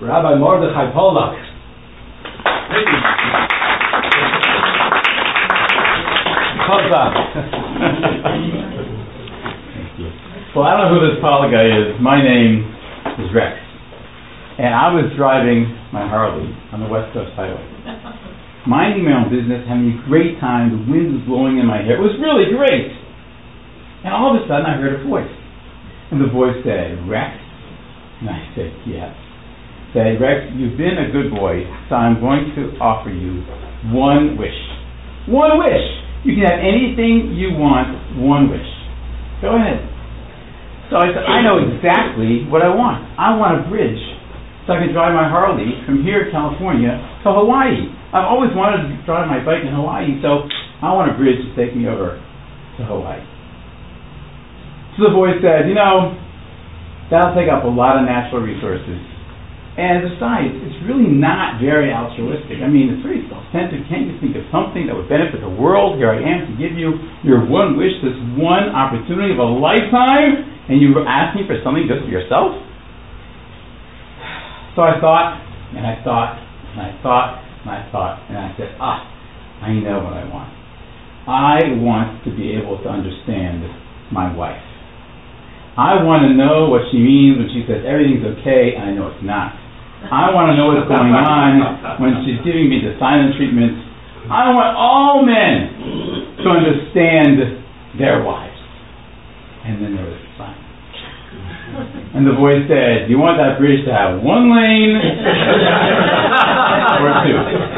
Rabbi Mordechai Pollack. Thank you. Thank you. Well, I don't know who this Pollack guy is. My name is Rex. And I was driving my Harley on the West Coast Highway, minding my own business, having a great time. The wind was blowing in my hair. It was really great. And all of a sudden, I heard a voice. And the voice said, Rex? And I said, yes. Said, Rex, you've been a good boy, so I'm going to offer you one wish. One wish! You can have anything you want, one wish. Go ahead. So I said, I know exactly what I want. I want a bridge so I can drive my Harley from here, California, to Hawaii. I've always wanted to drive my bike in Hawaii, so I want a bridge to take me over to Hawaii. So the boy said, that'll take up a lot of natural resources. And besides, it's really not very altruistic. I mean, it's very self-centered. Can't you think of something that would benefit the world? Here I am to give you your one wish, this one opportunity of a lifetime, and you ask me for something just for yourself? So I thought, and I thought, and I thought, and I thought, and I said, I know what I want. I want to be able to understand my wife. I want to know what she means when she says everything's okay, and I know it's not. I want to know what's going on when she's giving me the silent treatment. I want all men to understand their wives. And then there was silence. And the voice said, you want that bridge to have one lane or two?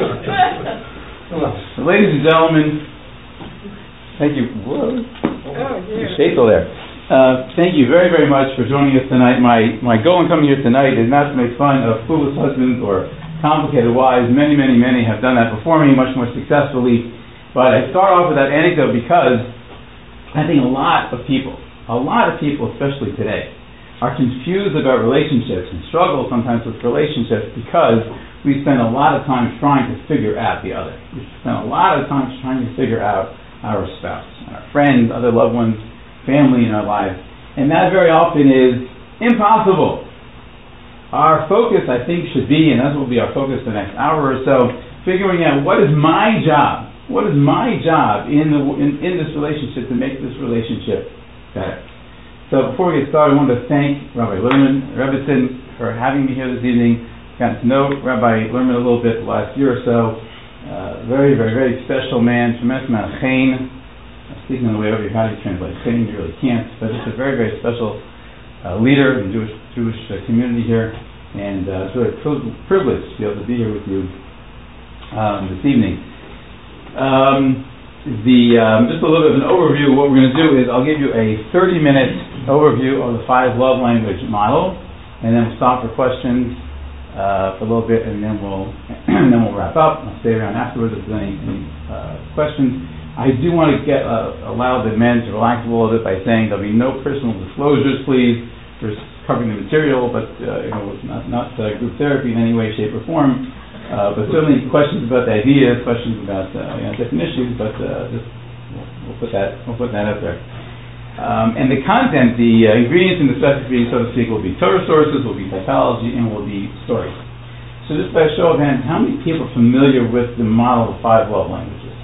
So, ladies and gentlemen, thank you. Whoa. Shake there. Thank you very, very much for joining us tonight. My goal in coming here tonight is not to make fun of foolish husbands or complicated wives. Many, many, many have done that before me much more successfully. But I start off with that anecdote because I think a lot of people, especially today, are confused about relationships and struggle sometimes with relationships because we spend a lot of time trying to figure out the other. We spend a lot of time trying to figure out our spouse, our friends, other loved ones, family in our lives. And that very often is impossible. Our focus, I think, should be, and that will be our focus the next hour or so, figuring out what is my job? What is my job in this relationship to make this relationship better? So before we get started, I want to thank Rabbi Rebbitzin for having me here this evening. Got to know Rabbi Lerman a little bit the last year or so. Very, very, very special man, tremendous amount of chen. Speaking on the way over here, how do you translate chen? You really can't. But it's a very, very special leader in the Jewish community here. And it's really a privilege to be able to be here with you this evening. Just a little bit of an overview. What we're going to do is I'll give you a 30-minute overview of the 5 love language model, and then we'll stop for questions for a little bit, and then we'll wrap up. I'll stay around afterwards if there's any questions. I do want to allow the men to relax a little bit by saying there'll be no personal disclosures, please. We're covering the material, but it's not group therapy in any way, shape, or form. But certainly questions about the ideas, questions about different issues. But just we'll put that out there. And the content, the ingredients in the recipe, so to speak, will be Torah sources, will be typology, and will be stories. So just by a show of hands, how many people are familiar with the model of 5 love languages?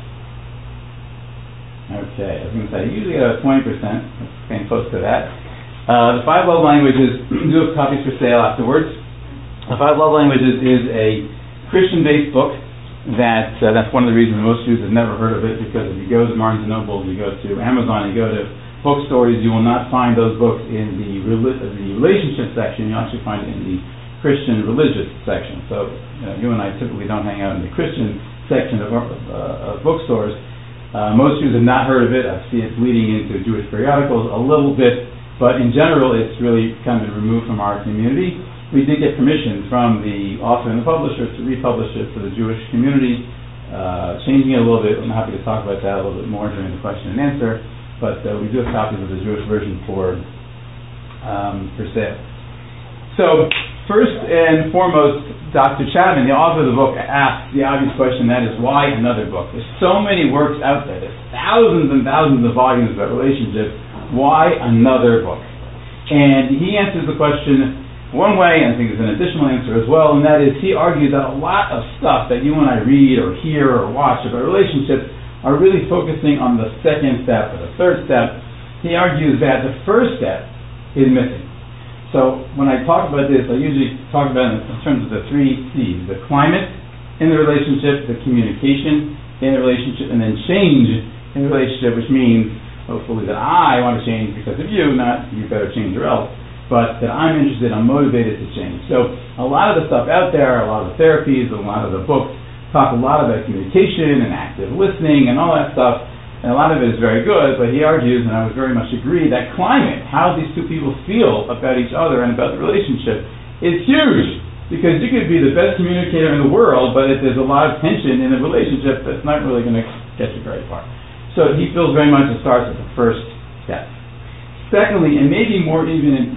Okay, I was going to say usually about 20%. That's getting close to that. The 5 love languages do have copies for sale afterwards. The 5 love languages is a Christian-based book that's one of the reasons most Jews have never heard of it, because if you go to Barnes & Noble, you go to Amazon, you go to bookstores, you will not find those books in the relationship section. You'll actually find it in the Christian religious section. So you and I typically don't hang out in the Christian section of bookstores. Most Jews have not heard of it. I see it bleeding into Jewish periodicals a little bit, but in general it's really kind of been removed from our community. We did get permission from the author and the publisher to republish it for the Jewish community, changing it a little bit. I'm happy to talk about that a little bit more during the question and answer, but we do have copies of the Jewish version for sale. So, first and foremost, Dr. Chapman, the author of the book, asks the obvious question, that is, why another book? There's so many works out there. There's thousands and thousands of volumes about relationships. Why another book? And he answers the question one way, and I think there's an additional answer as well, and that is he argues that a lot of stuff that you and I read or hear or watch about relationships are really focusing on the second step or the third step. He argues that the first step is missing. So when I talk about this, I usually talk about it in terms of the 3 C's: the climate in the relationship, the communication in the relationship, and then change in the relationship, which means hopefully that I want to change because of you, not you better change or else, but that I'm interested, I'm motivated to change. So a lot of the stuff out there, a lot of the therapies, a lot of the books talk a lot about communication and active listening and all that stuff, and a lot of it is very good, but he argues, and I would very much agree, that climate, how these two people feel about each other and about the relationship, is huge. Because you could be the best communicator in the world, but if there's a lot of tension in the relationship, that's not really going to get you very far. So he feels very much it starts at the first step. Secondly, and maybe even more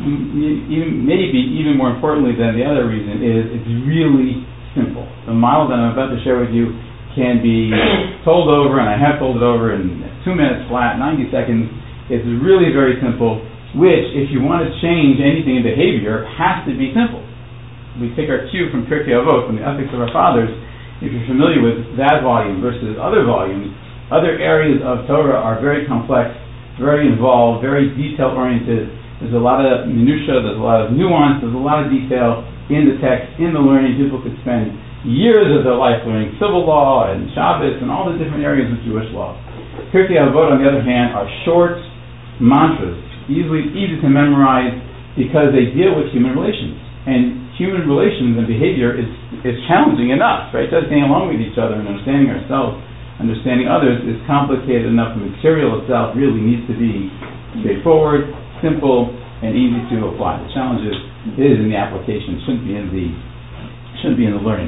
importantly than the other reason, is it's really simple. The model that I'm about to share with you can be told over, and I have told it over in 2 minutes flat, 90 seconds. It's really very simple, which, if you want to change anything in behavior, has to be simple. We take our cue from Pirkei Avot, from the Ethics of Our Fathers. If you're familiar with that volume versus other volumes, other areas of Torah are very complex, very involved, very detail-oriented. There's a lot of minutia, there's a lot of nuance, there's a lot of detail in the text, in the learning. People could spend years of their life learning civil law and Shabbos and all the different areas of Jewish law. Pirkei Avot, on the other hand, are short mantras, easy to memorize because they deal with human relations. And human relations and behavior is challenging enough, right? Just getting along with each other and understanding ourselves, understanding others is complicated enough. The material itself really needs to be straightforward, simple, and easy to apply. The challenge is in the application. It shouldn't be in the learning.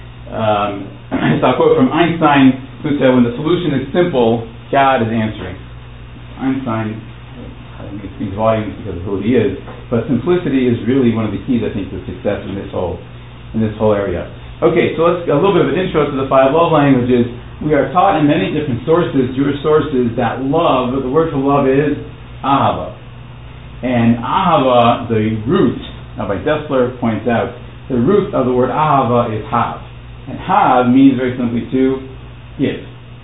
So I'll quote from Einstein, who said, "When the solution is simple, God is answering." Einstein, I think it speaks volumes because of who he is, but simplicity is really one of the keys, I think, to success in this whole area. Okay, so let's a little bit of an intro to the 5 love languages. We are taught in many different sources, Jewish sources, that love, the word for love is ahava. And ahava, the root, Rabbi Dessler points out, the root of the word ahava is hav. And hav means very simply to give.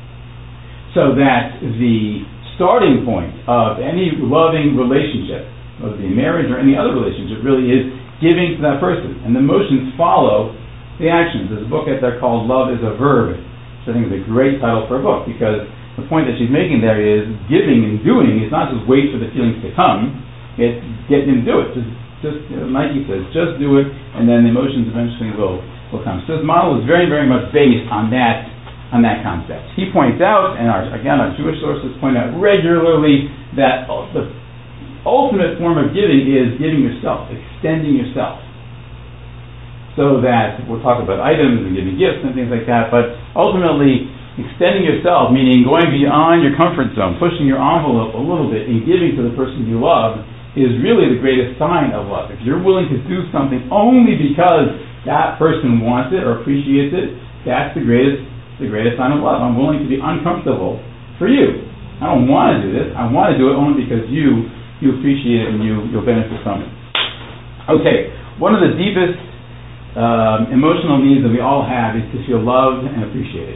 So that the starting point of any loving relationship, whether it be marriage or any other relationship, really is giving to that person. And the emotions follow the actions. There's a book out there called Love is a Verb, which I think is a great title for a book, because the point that she's making there is giving and doing is not just wait for the feelings to come, it's get them to do it. Just Nike says, just do it, and then the emotions eventually will come. So this model is very, very much based on that concept. He points out, and our Jewish sources point out regularly, that the ultimate form of giving is giving yourself, extending yourself. So that we'll talk about items and giving gifts and things like that, but ultimately extending yourself, meaning going beyond your comfort zone, pushing your envelope a little bit and giving to the person you love, is really the greatest sign of love. If you're willing to do something only because that person wants it or appreciates it, that's the greatest sign of love. I'm willing to be uncomfortable for you. I don't want to do this. I want to do it only because you appreciate it and you'll benefit from it. Okay, one of the deepest emotional needs that we all have is to feel loved and appreciated.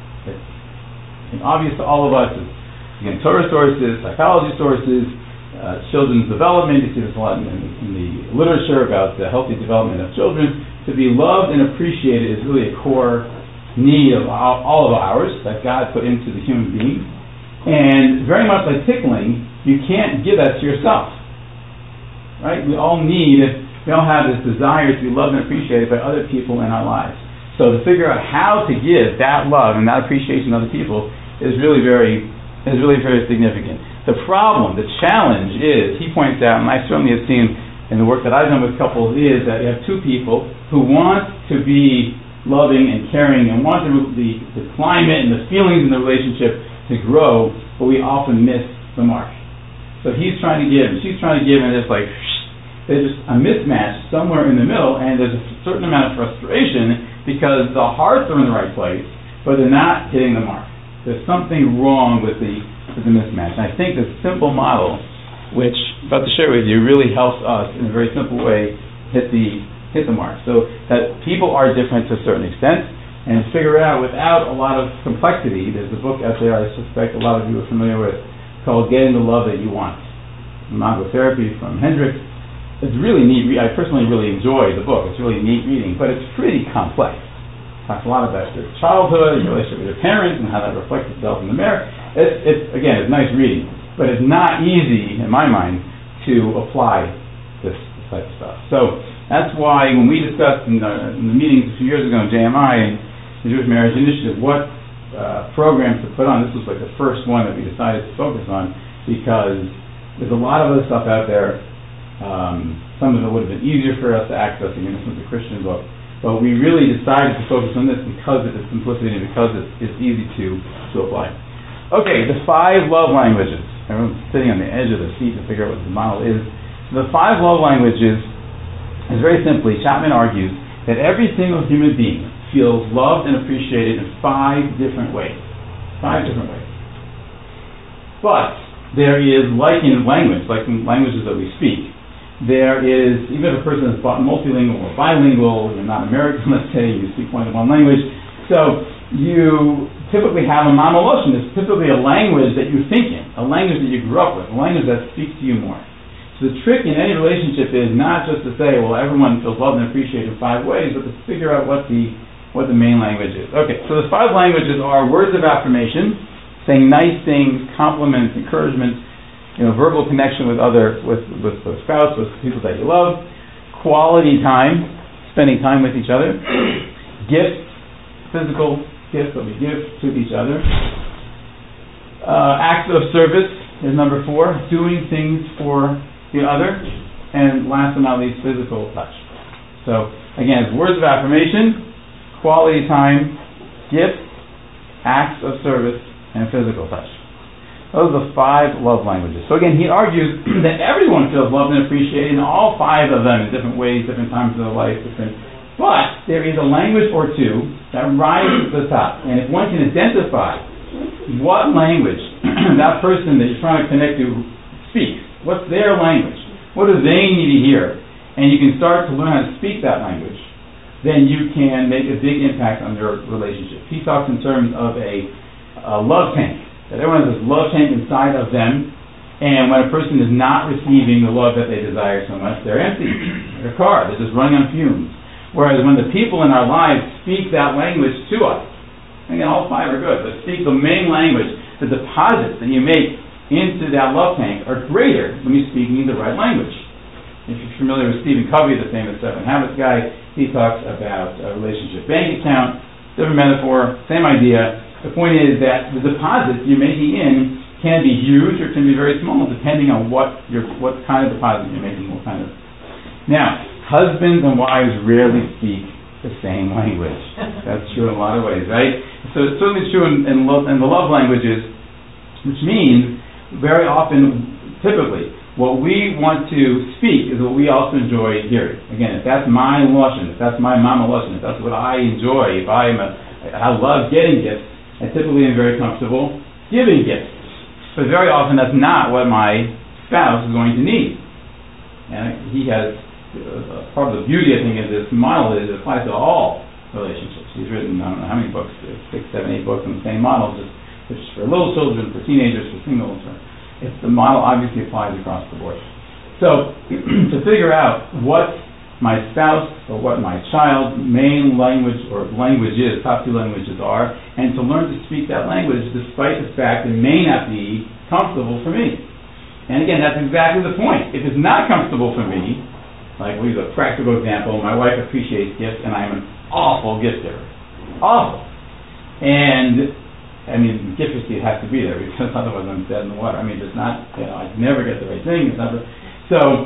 It's obvious to all of us. Again, Torah sources, psychology sources, children's development. You see this a lot in the literature about the healthy development of children. To be loved and appreciated is really a core need of all of ours that God put into the human being. And very much like tickling, you can't give that to yourself. Right? We all have this desire to be loved and appreciated by other people in our lives. So to figure out how to give that love and that appreciation to other people is really very significant. The problem, the challenge is, he points out, and I certainly have seen in the work that I've done with couples, is that you have two people who want to be loving and caring and want the climate and the feelings in the relationship to grow, but we often miss the mark. So he's trying to give and she's trying to give, and it's like there's just a mismatch somewhere in the middle, and there's a certain amount of frustration because the hearts are in the right place, but they're not hitting the mark. There's something wrong with the mismatch. And I think this simple model, which I'm about to share with you, really helps us in a very simple way hit the mark. So that people are different to a certain extent, and figure it out without a lot of complexity. There's a book out there I suspect a lot of you are familiar with called Getting the Love That You Want, Imago-therapy from Hendricks. It's really neat. I personally really enjoy the book. It's really neat reading, but it's pretty complex. It talks a lot about your childhood, your relationship with your parents, and how that reflects itself in the mirror. It's nice reading, but it's not easy, in my mind, to apply this type of stuff. So that's why when we discussed in the meetings a few years ago in JMI and the Jewish Marriage Initiative, what programs to put on, this was like the first one that we decided to focus on, because there's a lot of other stuff out there. Some of it would have been easier for us to access. Again, this was a Christian book. But we really decided to focus on this because of its simplicity and because it's easy to apply. Okay, the 5 love languages. Everyone's sitting on the edge of their seat to figure out what the model is. So the 5 love languages is very simply, Chapman argues, that every single human being feels loved and appreciated in 5 different ways. 5 different ways. But there is, like in languages that we speak, there is, even if a person is multilingual or bilingual, you're not American, let's say, you speak more than one language, so you typically have a mama lashon. It's typically a language that you think in, a language that you grew up with, a language that speaks to you more. So the trick in any relationship is not just to say, well, everyone feels loved and appreciated in 5 ways, but to figure out what the main language is. Okay, so the 5 languages are words of affirmation, saying nice things, compliments, encouragement, verbal connection with the spouse, with people that you love, quality time, spending time with each other, gifts, physical gifts that we give to each other, acts of service is number 4, doing things for the other, and last but not least, physical touch. So again, it's words of affirmation, quality time, gifts, acts of service, and physical touch. Those are the 5 love languages. So again, he argues that everyone feels loved and appreciated in all 5 of them in different ways, different times of their life, but there is a language or two that rises to the top. And if one can identify what language that person that you're trying to connect to speaks, what's their language, what do they need to hear, and you can start to learn how to speak that language, then you can make a big impact on your relationship. He talks in terms of a love tank. That everyone has this love tank inside of them, and when a person is not receiving the love that they desire so much, they're empty. Like a car, they're just running on fumes. Whereas when the people in our lives speak that language to us, again, all 5 are good, but speak the main language, the deposits that you make into that love tank are greater when you're speaking the right language. If you're familiar with Stephen Covey, the famous 7 Habits guy, he talks about a relationship bank account, different metaphor, same idea. The point is that the deposits you're making in can be huge or can be very small, depending on what kind of deposit you're making, what kind of. Now, husbands and wives rarely speak the same language. That's true in a lot of ways, right? So it's certainly true in the love languages, which means very often, typically, what we want to speak is what we also enjoy hearing. Again, if that's my lashon, if that's my mama lashon, if that's what I enjoy, if I love getting gifts, I typically am very comfortable giving gifts. But very often that's not what my spouse is going to need. And he has, part of the beauty, I think, of this model is it applies to all relationships. He's written, I don't know how many books, 6, 7, 8 books on the same model, just for little children, for teenagers, for singles. The model obviously applies across the board. So to figure out what my spouse or what my child's main language or languages, top 2 languages are, and to learn to speak that language despite the fact it may not be comfortable for me. And again, that's exactly the point. If it's not comfortable for me, like we'll use a practical example, my wife appreciates gifts and I'm an awful gift giver. Awful. And I mean, gift receipt has to be there because otherwise I'm dead in the water. I mean, it's not, I never get the right thing. It's not, so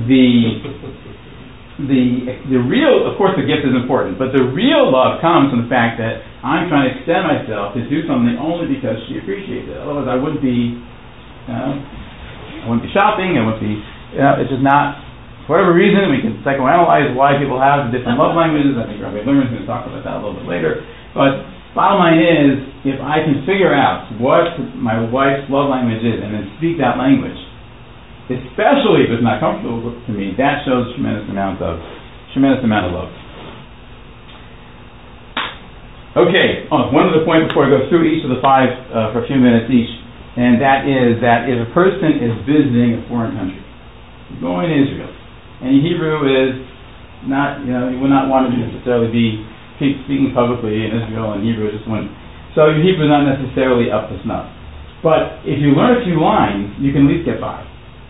the real, of course the gift is important, but the real love comes from the fact that I'm trying to extend myself to do something only because she appreciates it. Otherwise I wouldn't be shopping, I wouldn't be, it's just not, for whatever reason, we can psychoanalyze why people have the different love languages. I think Rabbi Lerman's going to talk about that a little bit later. But bottom line is, if I can figure out what my wife's love language is and then speak that language, especially if it's not comfortable to me, that shows tremendous amount of love. Okay, one other point before I go through each of the five for a few minutes each, and that is that if a person is visiting a foreign country, going to Israel, and Hebrew is not, you would not want to necessarily be speaking publicly in Israel, and Hebrew just wouldn't. So your Hebrew is not necessarily up to snuff. But if you learn a few lines, you can at least get by.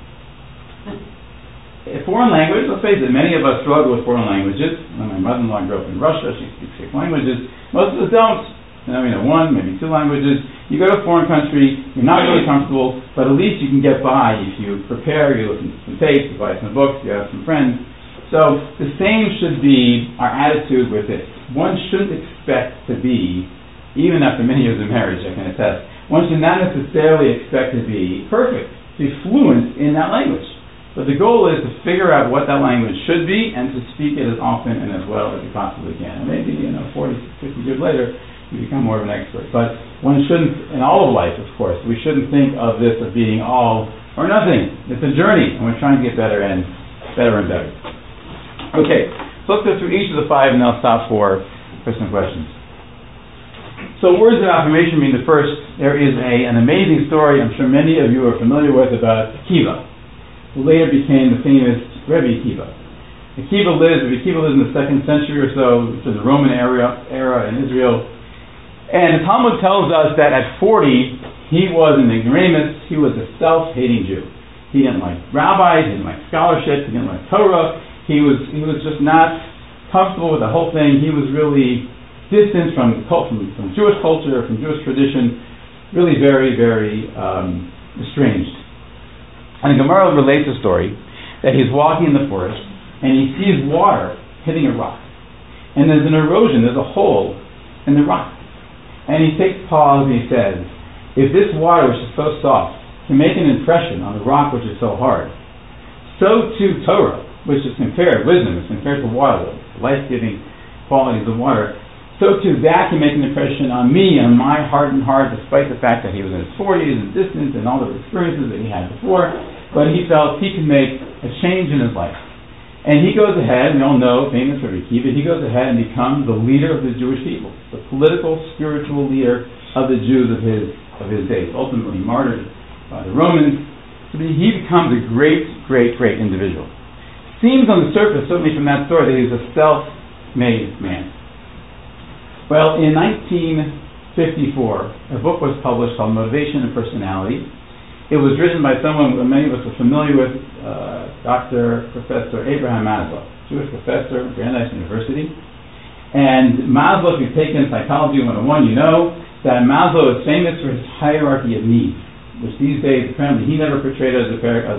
A foreign language, let's face it, many of us struggle with foreign languages. My mother-in-law grew up in Russia, she speaks 6 languages. Most of us don't. One, maybe 2 languages. You go to a foreign country, you're not really comfortable, but at least you can get by if you prepare, you listen to some tapes, you buy some books, you have some friends. So the same should be our attitude with this. One shouldn't expect to be, even after many years of marriage, I can attest, one should not necessarily expect to be perfect, to be fluent in that language. But the goal is to figure out what that language should be and to speak it as often and as well as you possibly can. And maybe, 40, 50 years later, you become more of an expert. But one shouldn't, in all of life, of course, we shouldn't think of this as being all or nothing. It's a journey, and we're trying to get better and better. Okay, so let's go through each of the 5, and I'll stop for some questions. So words of affirmation being the first, there is an amazing story I'm sure many of you are familiar with about Akiva, who later became the famous Rebbe Akiva. Akiva lived in the 2nd century or so, to the Roman era in Israel. And the Talmud tells us that at 40, he was an ignoramus, he was a self-hating Jew. He didn't like rabbis, he didn't like scholarship, he didn't like Torah. He was just not comfortable with the whole thing. He was really distant from Jewish culture, from Jewish tradition, really very, very estranged. And the Gemara relates a story that he's walking in the forest and he sees water hitting a rock. And there's an erosion, there's a hole in the rock. And he takes pause and he says, if this water, which is so soft, can make an impression on the rock which is so hard, so too Torah, which is compared, wisdom is compared to water, the life-giving qualities of water, so too that can make an impression on me, on my hardened heart, despite the fact that he was in his 40s and distant and all the experiences that he had before, but he felt he could make a change in his life. And he goes ahead, we all know, famous for Akiva, he goes ahead and becomes the leader of the Jewish people, the political, spiritual leader of the Jews of his days, ultimately martyred by the Romans. So he becomes a great, great, great individual. Seems on the surface, certainly from that story, that he was a self-made man. Well, in 1954, a book was published called Motivation and Personality. It was written by someone that many of us are familiar with, Professor Abraham Maslow, Jewish professor at Brandeis University. And Maslow, if you've taken Psychology 101, you know that Maslow is famous for his hierarchy of needs, which these days, apparently, he never portrayed it as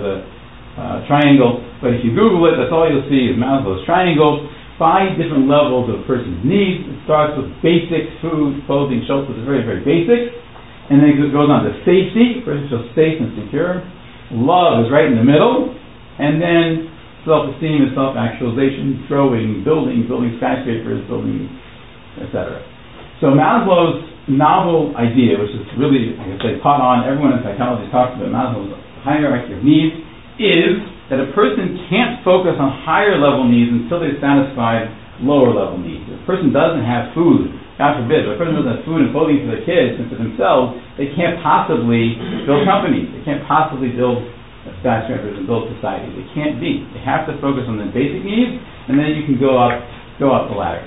a triangle. But if you Google it, that's all you'll see is Maslow's triangle. 5 different levels of a person's needs. It starts with basic food, clothing, shelter, the very, very basic. And then it goes on to safety, a person feels safe and secure. Love is right in the middle. And then self-esteem and self-actualization, building skyscrapers, etc. So Maslow's novel idea, which is really, like I say, caught on, everyone in psychology talks about Maslow's hierarchy of needs, is that a person can't focus on higher level needs until they've satisfied lower level needs. If a person doesn't have food, God forbid, if a person doesn't have food and clothing for their kids and for themselves, they can't possibly build companies. They can't possibly build skyscrapers and build society. They can't be. They have to focus on the basic needs, and then you can go up the ladder.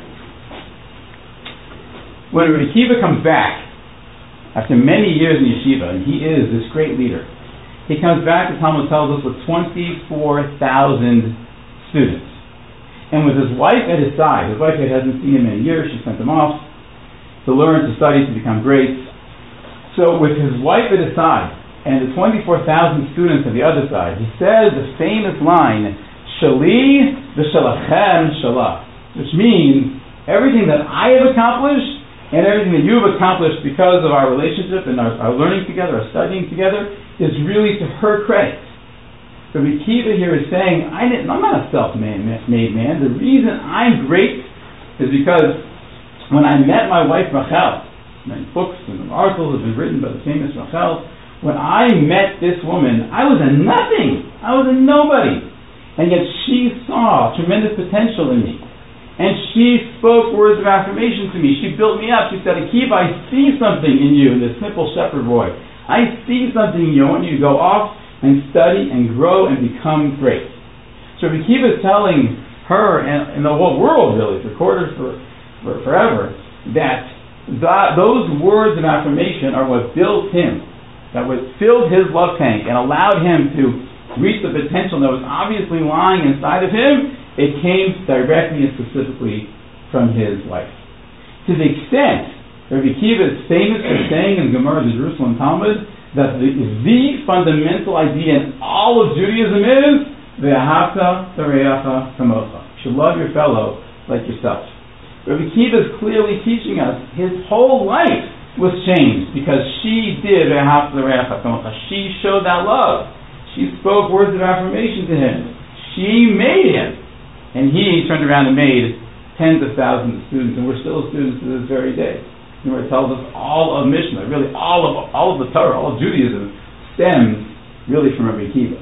When Rabbi Akiva comes back, after many years in yeshiva, and he is this great leader, he comes back, the Talmud tells us, with 24,000 students. And with his wife at his side, his wife hasn't seen him in a year, she sent him off to learn, to study, to become great. So with his wife at his side, and the 24,000 students on the other side, he says the famous line, Shali v'shalachem shalah, which means everything that I have accomplished and everything that you've accomplished because of our relationship and our learning together, our studying together, is really to her credit. So the Akiva here is saying, I'm not a self-made man. The reason I'm great is because when I met my wife Rachel, many books and articles have been written by the famous Rachel, When I met this woman, I was a nothing. I was a nobody. And yet she saw tremendous potential in me. And she spoke words of affirmation to me. She built me up. She said, Akiva, I see something in you, this simple shepherd boy. I see something in you. I want you to go off and study and grow and become great. So Akiva is telling her and the whole world, really, it's recorded for forever, that those words of affirmation are what built him, that what filled his love tank and allowed him to reach the potential that was obviously lying inside of him. It came directly and specifically from his life. To the extent Rabbi Akiva is famous for saying in Gemara, the Jerusalem Talmud, that the fundamental idea in all of Judaism is Ve'ahavta l'reacha kamocha. You should love your fellow like yourself. Rabbi Akiva is clearly teaching us his whole life was changed because she did Ve'ahavta l'reacha kamocha. She showed that love. She spoke words of affirmation to him. She made him. And he turned around and made tens of thousands of students, and we're still students to this very day. And it tells us all of Mishnah, really all of the Torah, all of Judaism stems really from Rabbi Akiva.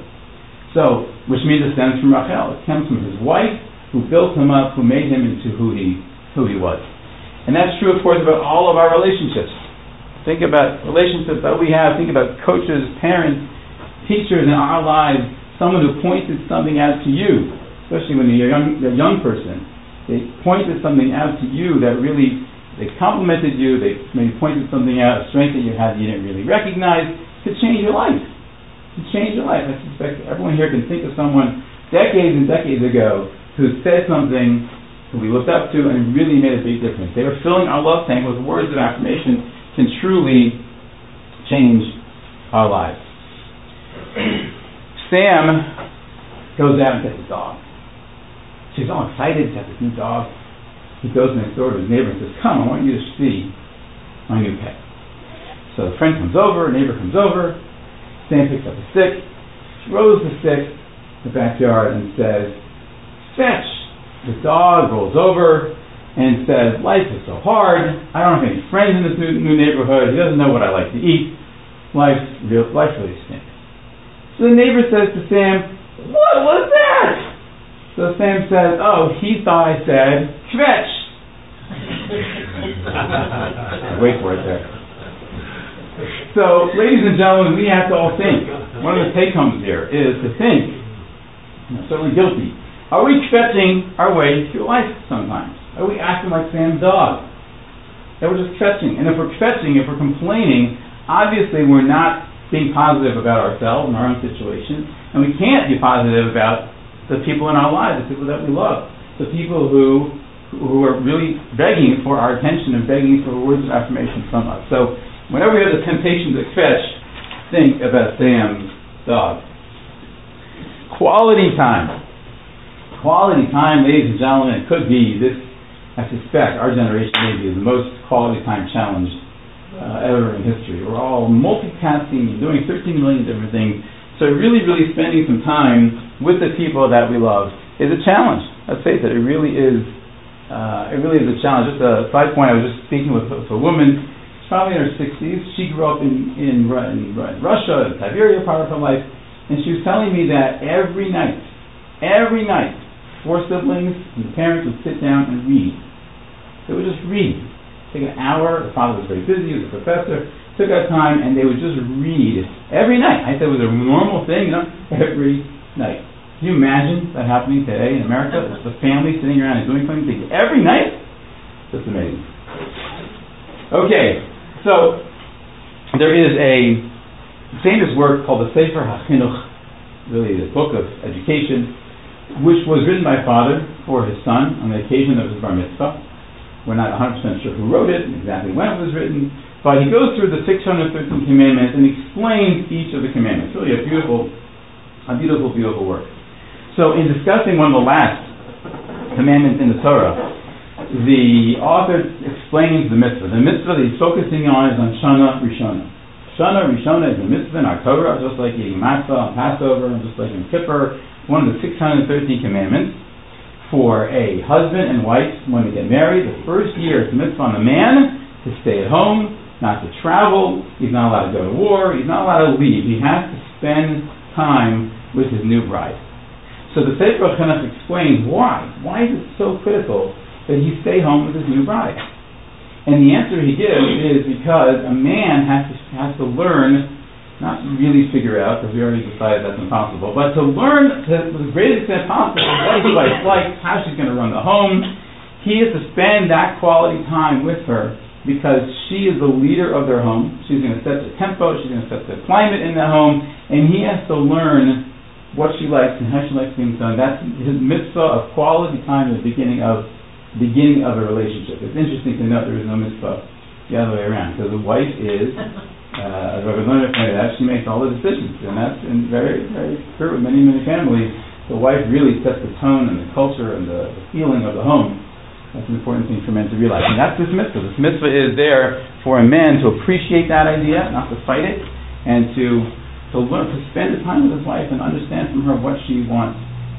So, which means it stems from Rachel. It comes from his wife, who built him up, who made him into who he was. And that's true, of course, about all of our relationships. Think about relationships that we have. Think about coaches, parents, teachers in our lives. Someone who pointed something out to you. Especially when you're a young person, they pointed something out to you that really, they complimented you, they maybe pointed something out, a strength that you had that you didn't really recognize, to change your life. To change your life. I suspect everyone here can think of someone decades and decades ago who said something who we looked up to and really made a big difference. They were filling our love tank with words of affirmation can truly change our lives. Sam goes out and gets a dog. She's all excited to have this new dog. He goes next door to his neighbor and says, come, I want you to see my new pet. So a friend comes over, a neighbor comes over, Sam picks up a stick, throws the stick in the backyard and says, fetch! The dog rolls over and says, life is so hard, I don't have any friends in this new neighborhood, he doesn't know what I like to eat, life really stinks. So the neighbor says to Sam, what was that? So Sam says, oh, he thought I said, kvetch. Wait for it there. So, ladies and gentlemen, we have to all think. One of the take-homes here is to think, certainly guilty, are we kvetching our way through life sometimes? Are we acting like Sam's dog? That we're just kvetching. And if we're kvetching, if we're complaining, obviously we're not being positive about ourselves and our own situation, and we can't be positive about the people in our lives, the people that we love, the people who are really begging for our attention and begging for words of affirmation from us. So whenever we have the temptation to fetch, think about Sam's dog. Quality time. Quality time, ladies and gentlemen, it could be this, I suspect, our generation maybe is the most quality time challenged ever in history. We're all multitasking and doing 13 million different things. So really, really spending some time with the people that we love is a challenge. Let's face it, it really is a challenge. Just a side point, I was just speaking with a woman, she's probably in her 60s. She grew up in Russia, in Siberia part of her life, and she was telling me that every night, 4 siblings and the parents would sit down and read. They would just read. Take an hour. The father was very busy, he was a professor. Took out time and they would just read every night. I said it was a normal thing, every night. Can you imagine that happening today in America? It's the family sitting around and doing something every night? That's amazing. Okay, so there is a famous work called the Sefer HaChinuch, really the book of education, which was written by a father for his son on the occasion of his bar mitzvah. We're not 100% sure who wrote it and exactly when it was written, but he goes through the 613 commandments and explains each of the commandments. Really a beautiful work. So in discussing one of the last commandments in the Torah, the author explains the mitzvah. The mitzvah that he's focusing on is on Shana Rishona. Shana Rishona is a mitzvah in our Torah, just like eating matzah on Passover, and just like in Kippur, one of the 613 commandments. For a husband and wife, when they get married, the first year it's a mitzvah on the man to stay at home not to travel, he's not allowed to go to war, he's not allowed to leave. He has to spend time with his new bride. So the Sefer Chinuch explains why. Why is it so critical that he stay home with his new bride? And the answer he gives is because a man has to learn, not to really figure out, because we already decided that's impossible, but to learn to the greatest extent possible what his wife's like, how she's going to run the home. He has to spend that quality time with her because she is the leader of their home. She's going to set the tempo, she's going to set the climate in the home, and he has to learn what she likes and how she likes things done. That's his mitzvah of quality time at the beginning of a relationship. It's interesting to note there is no mitzvah the other way around, because the wife is, as Rabbi Leonard pointed out, she makes all the decisions, and that's very, very true with many, many families. The wife really sets the tone and the culture and the feeling of the home. That's an important thing for men to realize, and that's this mitzvah. This mitzvah is there for a man to appreciate that idea, not to fight it, and to learn, to spend the time with his wife and understand from her what she wants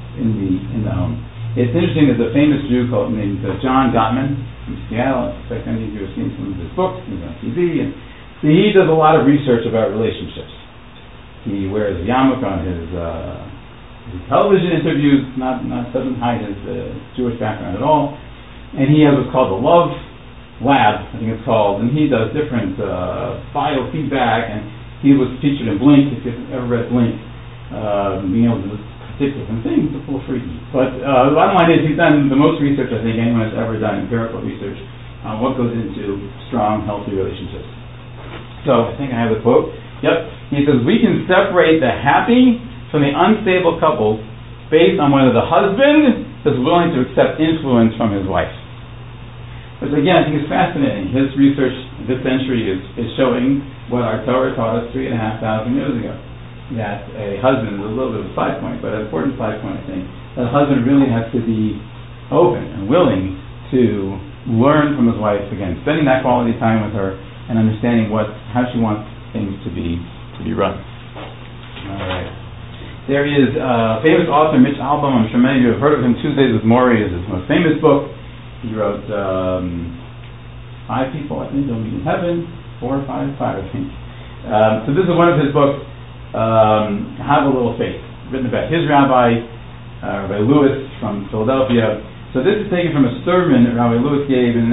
in the home. It's interesting, there's a famous Jew named John Gottman from Seattle. I expect many of you have seen some of his books, he's on TV, and he does a lot of research about relationships. He wears a yarmulke on his television interviews, doesn't hide his Jewish background at all, and he has what's called the Love Lab, I think it's called, and he does different biofeedback, and he was featured in Blink, if you've ever read Blink, being able to different things, it's a little freaky. But the bottom line is he's done the most research I think anyone has ever done, empirical research, on what goes into strong, healthy relationships. So I think I have the quote. Yep. He says, we can separate the happy from the unstable couple based on whether the husband is willing to accept influence from his wife. Which again I think is fascinating. His research this century is showing what our Torah taught us 3,500 years ago. That a husband is a little bit of a side point, but an important side point, I think, that a husband really has to be open and willing to learn from his wife, again, spending that quality time with her and understanding how she wants things to be run. All right. There is a famous author, Mitch Albom. I'm sure many of you have heard of him. Tuesdays with Maury is his most famous book. He wrote 5 people, I think, will meet in heaven. 4 or 5, I think. So this is one of his books. Have a Little Faith, written about his rabbi, Rabbi Lewis from Philadelphia. So this is taken from a sermon that Rabbi Lewis gave in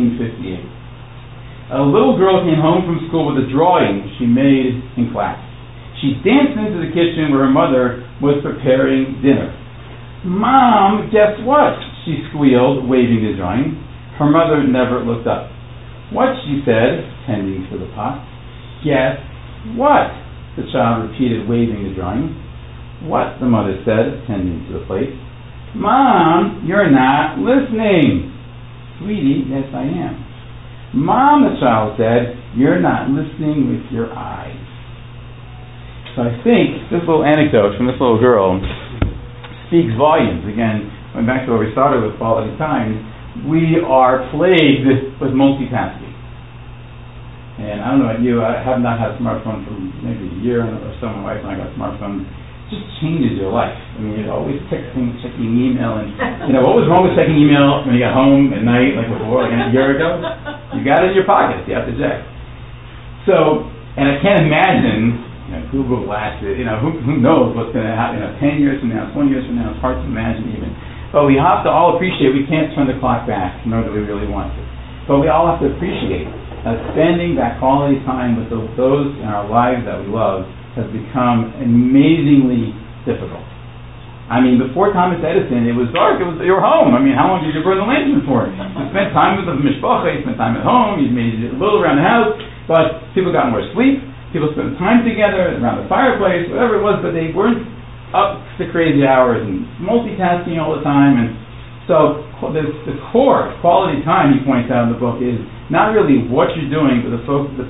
1958. A little girl came home from school with a drawing she made in class. She danced into the kitchen where her mother was preparing dinner. Mom, guess what? She squealed, waving the drawing. Her mother never looked up. What? She said, tending to the pot. Guess what? The child repeated, waving the drawing. What? The mother said, tending to the plate. Mom, you're not listening. Sweetie, yes I am. Mom, the child said, you're not listening with your eyes. So I think this little anecdote from this little girl speaks volumes. Again, going back to where we started with quality time, we are plagued with multitasking. And I don't know about you, I have not had a smartphone for maybe a year or so. My wife and I got a smartphone. It just changes your life. I mean, you're always texting, checking email, and what was wrong with checking email when you got home at night, like before, like a year ago? You got it in your pockets. You have to check. So, and I can't imagine, Google Glass, who knows what's going to happen 10 years from now, 20 years from now. It's hard to imagine even. But we have to all appreciate we can't turn the clock back, nor do we really want to. But we all have to appreciate spending that quality time with those in our lives that we love has become amazingly difficult. I mean, before Thomas Edison, it was dark. You were home. I mean, how long did you burn the lantern for? You spent time with the mishpacha, you spent time at home, you made a little around the house, but people got more sleep, people spent time together around the fireplace, whatever it was, but they weren't up to crazy hours and multitasking all the time. And so the core quality time, he points out in the book, is not really what you're doing, but the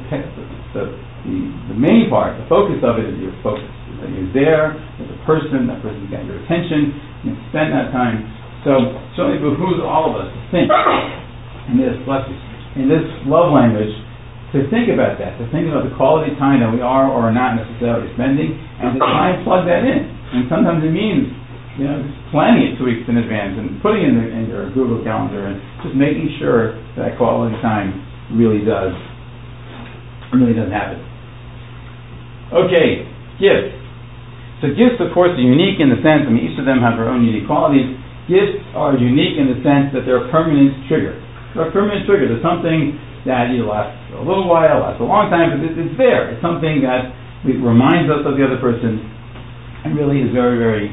main part, the focus of it is your focus. That you're there with the person, that person's got your attention, you spend that time. So certainly behooves all of us to think in this love language, to think about that, to think about the quality time that we are or are not necessarily spending, and to try and plug that in. And sometimes it means planning it 2 weeks in advance and putting it in your Google Calendar and just making sure that quality time really does It really doesn't happen. Okay, gifts. So gifts, of course, are unique in the sense, each of them have their own unique qualities. Gifts are unique in the sense that they're a permanent trigger. They're a permanent trigger. There's something that either lasts a little while, lasts a long time, but it's there. It's something that reminds us of the other person and really is very, very,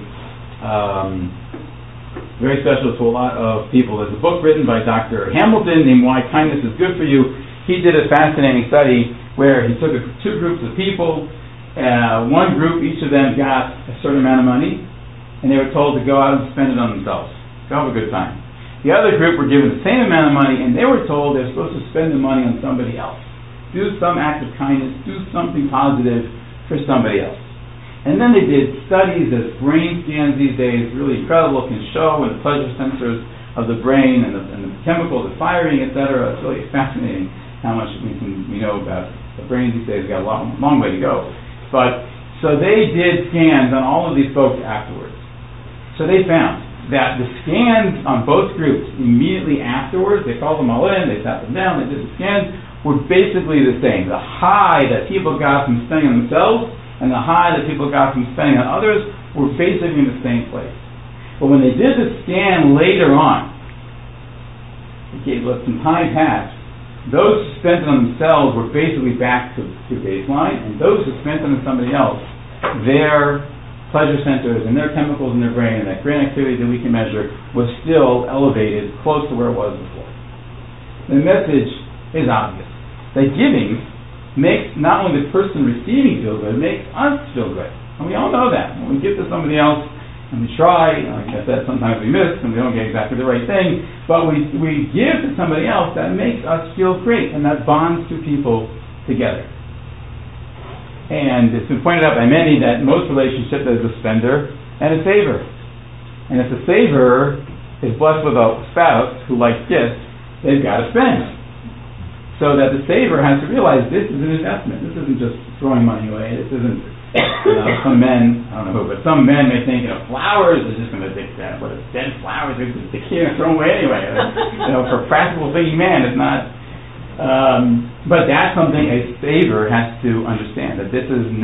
very special to a lot of people. There's a book written by Dr. Hamilton named Why Kindness is Good for You. He did a fascinating study where he took two groups of people. One group, each of them got a certain amount of money, and they were told to go out and spend it on themselves. Go have a good time. The other group were given the same amount of money, and they were told they're supposed to spend the money on somebody else. Do some act of kindness, do something positive for somebody else. And then they did studies, as brain scans these days, really incredible, can show in the pleasure sensors of the brain and the chemicals, the firing, etc. It's really fascinating how much we know about the brain these days. We've got a long way to go. But so they did scans on all of these folks afterwards. So they found that the scans on both groups immediately afterwards, they called them all in, they sat them down, they did the scans, were basically the same. The high that people got from spending on themselves and the high that people got from spending on others were basically in the same place. But when they did the scan later on, let some time pass, those who spent it on themselves were basically back to baseline, and those who spent it on somebody else, their pleasure centers and their chemicals in their brain and that brain activity that we can measure was still elevated close to where it was before. The message is obvious. That giving makes not only the person receiving feel good, it makes us feel good. And we all know that. When we give to somebody else, and we try, like I said, sometimes we miss and we don't get exactly the right thing, but we give to somebody else, that makes us feel great, and that bonds two people together. And it's been pointed out by many that most relationships there's a spender and a saver. And if the saver is blessed with a spouse who likes gifts, they've got to spend. So that the saver has to realize this is an investment. This isn't just throwing money away. This isn't, some men, I don't know who, but some men may think, flowers are just going to take that. What is dead flowers? They can't throw them away anyway. For a practical thinking man, it's not. But that's something a saver has to understand, that this is an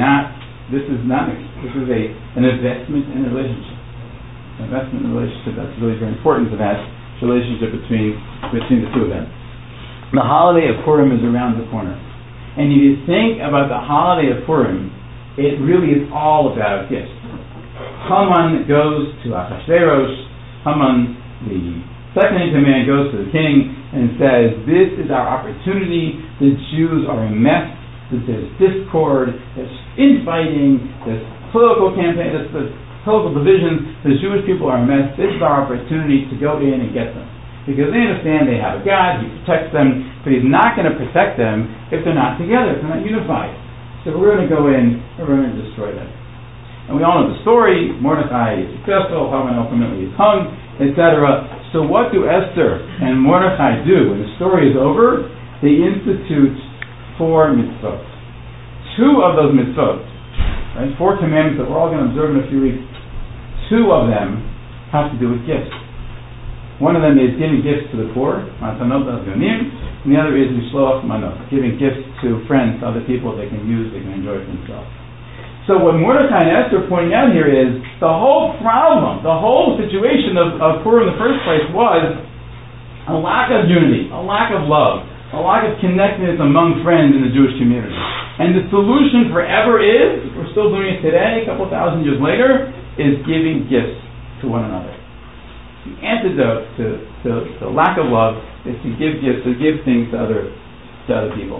investment in a relationship. An investment in a relationship, that's really very important to that relationship between the two of them. The holiday of Purim is around the corner. And if you think about the holiday of Purim, it really is all about gifts. Haman goes to Ahasuerus. Haman, the second in command, goes to the king and says, this is our opportunity. The Jews are a mess. There's discord. There's infighting. There's political campaign. There's political divisions. The Jewish people are a mess. This is our opportunity to go in and get them. Because they understand they have a God, He protects them, but He's not going to protect them if they're not together, if they're not unified. So we're going to go in and we're going to destroy them. And we all know the story. Mordecai is successful, Haman ultimately is hung, etc. So what do Esther and Mordecai do? When the story is over, they institute 4 mitzvot. 2 of those mitzvot, right, 4 commandments that we're all going to observe in a few weeks, 2 of them have to do with gifts. One of them is giving gifts to the poor, matanot hazganim, and the other is mishloach manot, giving gifts to friends, other people they can use, they can enjoy for themselves. So what Mordecai and Esther are pointing out here is the whole problem, the whole situation of Purim in the first place was a lack of unity, a lack of love, a lack of connectedness among friends in the Jewish community. And the solution forever is, we're still doing it today, a couple thousand years later, is giving gifts to one another. The antidote to lack of love is to give gifts, to give things to other people.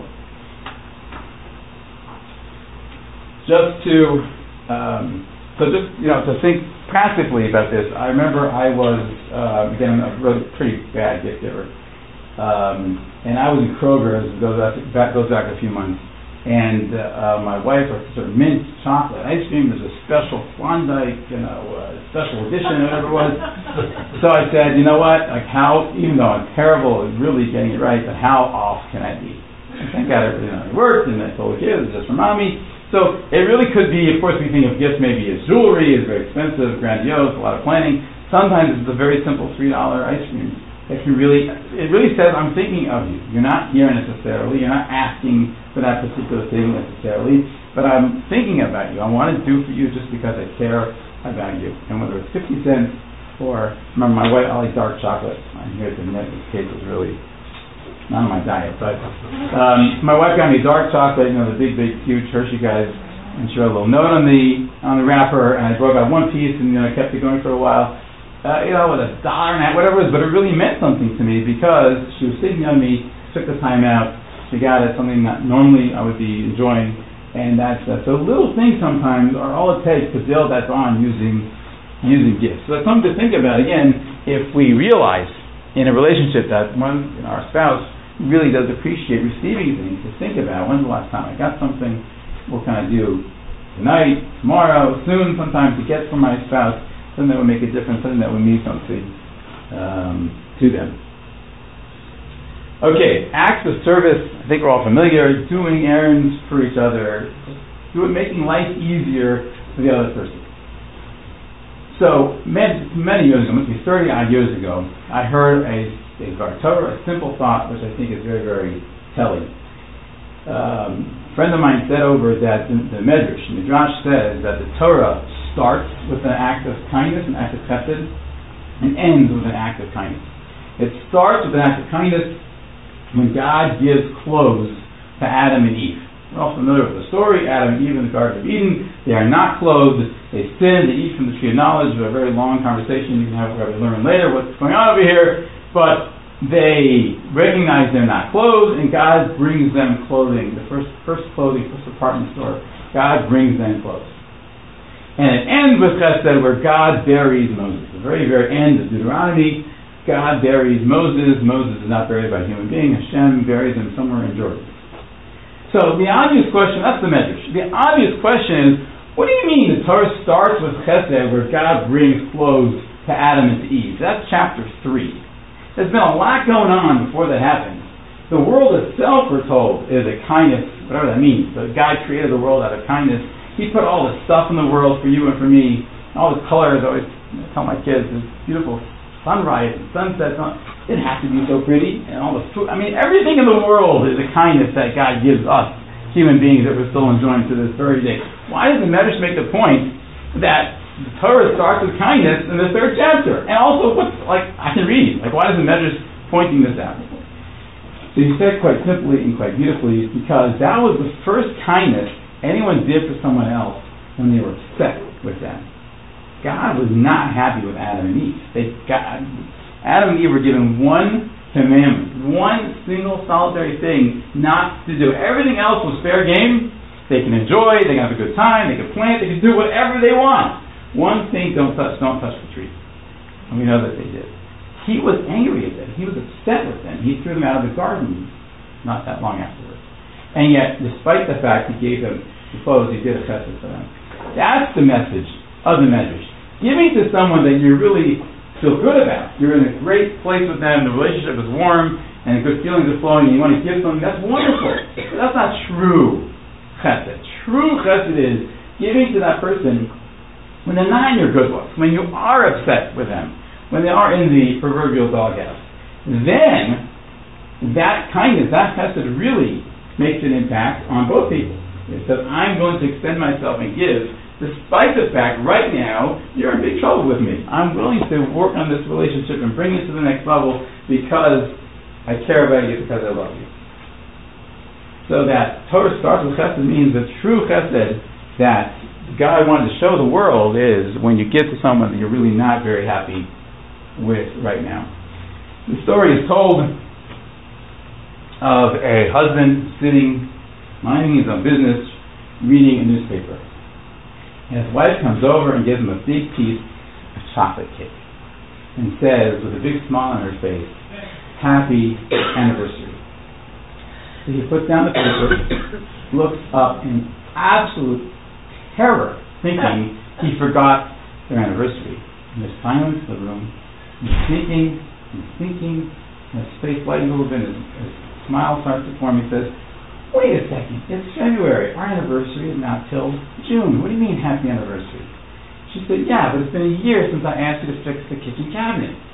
To think practically about this, I remember I was, again, I'm a really pretty bad gift giver. And I was in Kroger, that goes back a few months, and my wife was sort of mint chocolate ice cream. There's a special Klondike, special edition, whatever it was. So I said, you know what, even though I'm terrible at really getting it right, but how off can I be? And thank God it worked, and I told the kids, it's just for mommy. So it really could be, of course, we think of gifts maybe as jewelry, is very expensive, grandiose, a lot of planning. Sometimes it's a very simple $3 ice cream it really says, I'm thinking of you. You're not here necessarily. You're not asking for that particular thing necessarily, but I'm thinking about you. I want to do for you just because I care about you. And whether it's 50 cents or, remember my wife, I like dark chocolate. I'm here to admit this cake was really not on my diet, but my wife got me dark chocolate, the big, huge Hershey guys, and she wrote a little note on the wrapper, and I broke out one piece, and I kept it going for a while. With $1 and that, whatever it was, but it really meant something to me because she was thinking of me, took the time out, she got it, something that normally I would be enjoying, and that's so little things sometimes are all it takes to build that bond using gifts. So that's something to think about. Again, if we realize in a relationship that our spouse really does appreciate receiving things, to think about, when's the last time I got something, what can I do tonight, tomorrow, soon, sometimes to get from my spouse, something that would make a difference, something that would mean something to them. Okay, acts of service, I think we're all familiar, doing errands for each other, making life easier for the other person. So, many years ago, must be 30-odd years ago, I heard a Torah, a simple thought, which I think is very, very telling. A friend of mine said over that the Midrash says that the Torah starts with an act of kindness, an act of chesed, and ends with an act of kindness. It starts with an act of kindness when God gives clothes to Adam and Eve. We're all familiar with the story, Adam and Eve in the Garden of Eden. They are not clothed, they sin, they eat from the tree of knowledge. A very long conversation you can have, probably learn later what's going on over here, but they recognize they're not clothed, and God brings them clothing. The first clothing, first department store, God brings them clothes. And it ends with chesed, where God buries Moses. The very, very end of Deuteronomy, God buries Moses. Moses is not buried by a human being. Hashem buries him somewhere in Jordan. So the obvious question, that's the Midrash. The obvious question is, what do you mean the Torah starts with chesed, where God brings clothes to Adam and to Eve? That's chapter 3. There's been a lot going on before that happens. The world itself, we're told, is a kindness, whatever that means. But God created the world out of kindness. He put all the stuff in the world for you and for me. All the colors. I always tell my kids, this beautiful sunrise and sunsets. It has to be so pretty. And all the food. Everything in the world is a kindness that God gives us, human beings, that we're still enjoying to this very day. Why does the Midrash make the point that the Torah starts with kindness in the 3rd chapter? And also, I can read. Why does the Midrash pointing this out? So he said quite simply and quite beautifully, because that was the first kindness anyone did for someone else when they were upset with them. God was not happy with Adam and Eve. Adam and Eve were given one commandment, one single solitary thing not to do. Everything else was fair game. They can enjoy, they can have a good time, they can plant, they can do whatever they want. One thing, don't touch the tree. And we know that they did. He was angry at them. He was upset with them. He threw them out of the garden not that long afterwards. And yet, despite the fact he gave them the clothes, he did a chesed for them. That's the message of the Midrash. Giving to someone that you really feel good about. You're in a great place with them, the relationship is warm, and good feelings are flowing, and you want to give them, that's wonderful. But that's not true chesed. True chesed is giving to that person when they're not in your good books, when you are upset with them, when they are in the proverbial doghouse. Then, that kindness, that chesed really makes an impact on both people. It says, I'm going to extend myself and give, despite the fact right now you're in big trouble with me. I'm willing to work on this relationship and bring it to the next level because I care about you, because I love you. So that Torah starts with chesed means the true chesed that God wanted to show the world is when you give to someone that you're really not very happy with right now. The story is told of a husband sitting, minding his own business, reading a newspaper. And his wife comes over and gives him a big piece of chocolate cake and says, with a big smile on her face, "Happy anniversary." So he puts down the paper, looks up in absolute terror, thinking he forgot their anniversary. And there's silence in the room. He's thinking, and his face lightens a little bit, his smile starts to form. He says, "Wait a second, it's February. Our anniversary is not till June. What do you mean, happy anniversary?" She said, "Yeah, but it's been a year since I asked you to fix the kitchen cabinet.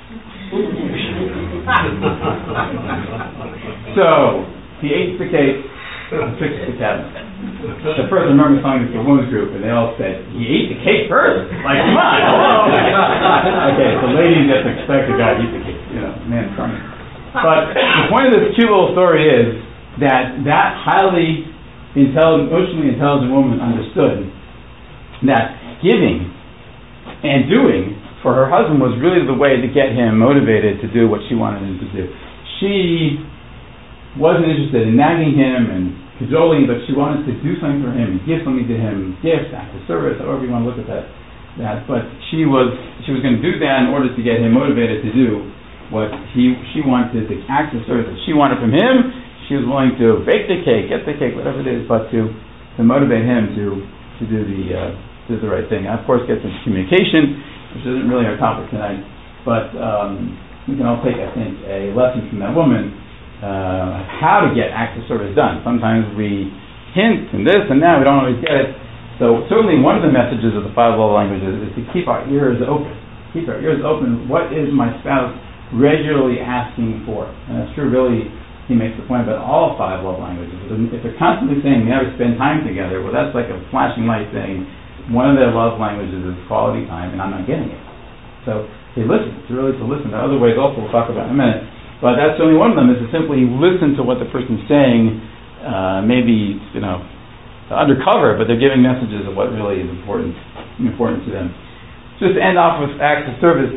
So he ate the cake and fixed the cabinet. The first, I remember telling this to a women's group, and they all said, "He ate the cake first? Like, come on, hello." Okay, so ladies just expect a guy to eat the cake, man crumbing. But the point of this cute little story is that highly intelligent, emotionally intelligent woman understood that giving and doing for her husband was really the way to get him motivated to do what she wanted him to do. She wasn't interested in nagging him and cajoling, but she wanted to do something for him and give something to him, gifts, act of service, however you want to look at that. But she was going to do that in order to get him motivated to do what she wanted, the acts of service that she wanted from him. She was willing to bake the cake, get the cake, whatever it is, but to motivate him to do the right thing. And of course, gets into communication, which isn't really our topic tonight, but we can all take, I think, a lesson from that woman. How to get acts of service done. Sometimes we hint and this and that, we don't always get it. So certainly one of the messages of the 5 love languages is to keep our ears open. Keep our ears open. What is my spouse regularly asking for? And that's true, really, he makes the point about all 5 love languages. If they're constantly saying we never spend time together, well, that's like a flashing light saying one of their love languages is quality time and I'm not getting it. So they listen. It's really to listen. There are other ways also we'll talk about in a minute. But that's only one of them, is to simply listen to what the person's saying, maybe, undercover, but they're giving messages of what really is important to them. Just to end off with acts of service,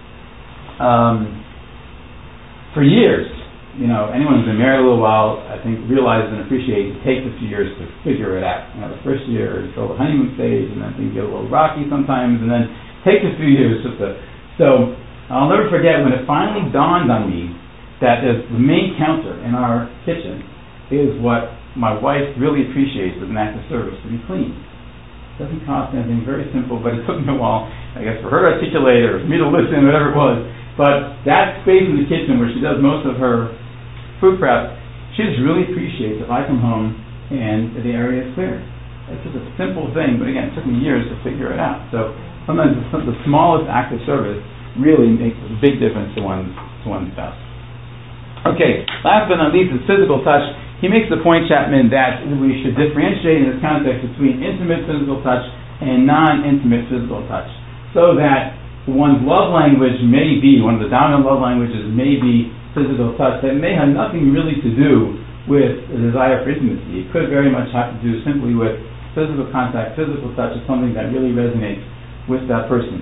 for years, anyone who's been married a little while, I think, realizes and appreciates it takes a few years to figure it out. The first year is called the honeymoon stage, and then things get a little rocky sometimes, and then it takes a few years So I'll never forget when it finally dawned on me that the main counter in our kitchen is what my wife really appreciates as an act of service, to be clean. It doesn't cost anything, very simple, but it took me a while, I guess, for her to articulate or for me to listen, whatever it was. But that space in the kitchen where she does most of her food prep, she just really appreciates if I come home and the area is clear. It's just a simple thing, but again, it took me years to figure it out. So sometimes the smallest act of service really makes a big difference to one's spouse. Okay, last but not least is physical touch. He makes the point, Chapman, that we should differentiate in this context between intimate physical touch and non-intimate physical touch. So that one's love language may be, one of the dominant love languages may be physical touch that may have nothing really to do with a desire for intimacy. It could very much have to do simply with physical contact. Physical touch is something that really resonates with that person.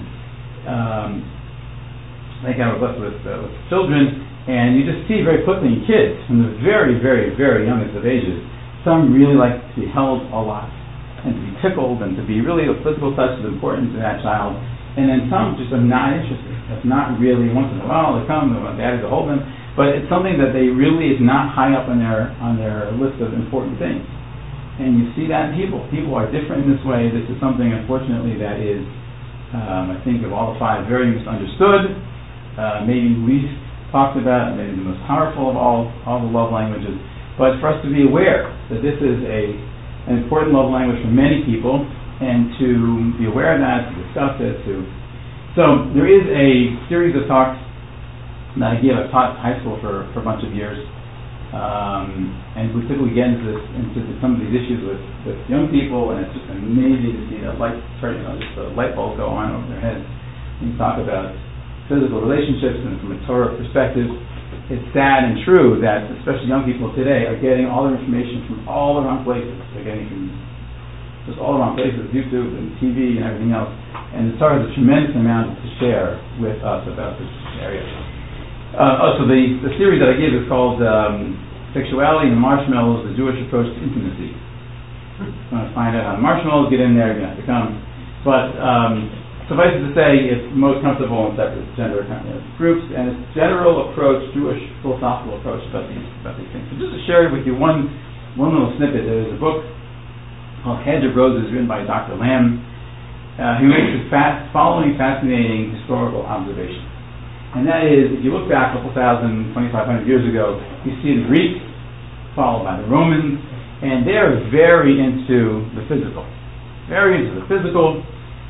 I think I was left with children. And you just see very quickly in kids, from the very, very, very youngest of ages, some really like to be held a lot, and to be tickled, and to be really, the physical touch is important to that child. And then some just are not interested. It's not really, once in a while they come, they want daddy to hold them, but it's something that they really is not high up on their list of important things. And you see that in people. People are different in this way. This is something, unfortunately, that is, I think, of all the 5, very misunderstood, maybe least talked about, maybe the most powerful of all the love languages. But for us to be aware that this is an important love language for many people, and to be aware of that, to discuss it. So there is a series of talks that I taught high school for a bunch of years, and we typically get into some of these issues with young people, and it's just amazing to see that just the light bulb go on over their heads. And you talk about physical relationships, and from a Torah perspective, it's sad and true that especially young people today are getting all their information from all the wrong places. They're getting from just all the wrong places, YouTube and TV and everything else. And the Torah has a tremendous amount to share with us about this area. So the series that I give is called Sexuality and the Marshmallows, the Jewish Approach to Intimacy. If you want to find out how the marshmallows get in there, you're going to have to come. But suffice it to say, it's most comfortable in separate gender groups, and it's general approach, Jewish philosophical approach about these things. So just to share with you one little snippet, there's a book called Hedge of Roses written by Dr. Lamb. He makes this following fascinating historical observation. And that is, if you look back a couple thousand, 2,500 years ago, you see the Greeks, followed by the Romans, and they're very into the physical. Very into the physical.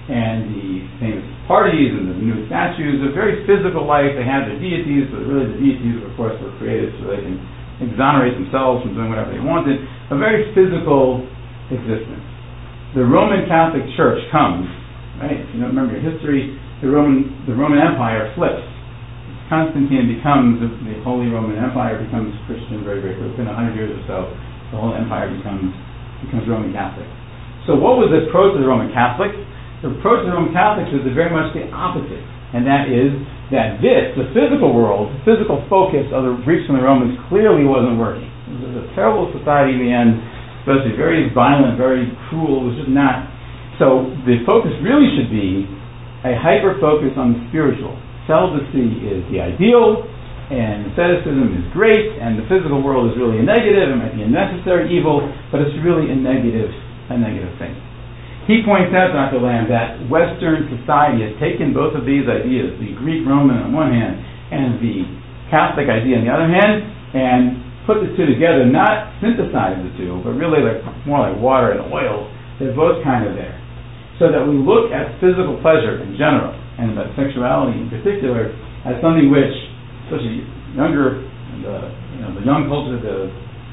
and the famous parties and the new statues, a very physical life. They had their deities, but really the deities, of course, were created so they can exonerate themselves from doing whatever they wanted. A very physical existence. The Roman Catholic Church comes, right? If you don't remember your history, the Roman Empire flips. Constantine becomes, the Holy Roman Empire becomes Christian very, very quickly. Within 100 years or so, the whole empire becomes Roman Catholic. So what was the approach of the Roman Catholics? The approach of the Roman Catholics is very much the opposite, and that is that the physical world, the physical focus of the Greeks and the Romans clearly wasn't working. It was a terrible society in the end, especially very violent, very cruel. It was just not. So the focus really should be a hyper-focus on the spiritual. Celibacy is the ideal, and asceticism is great, and the physical world is really a negative. It might be a necessary evil, but it's really a negative thing. He points out, Dr. Lamb, that Western society has taken both of these ideas, the Greek-Roman on one hand and the Catholic idea on the other hand, and put the two together, not synthesize the two, but really more like water and oil. They're both kind of there. So that we look at physical pleasure in general, and about sexuality in particular, as something which, especially younger, the young culture, the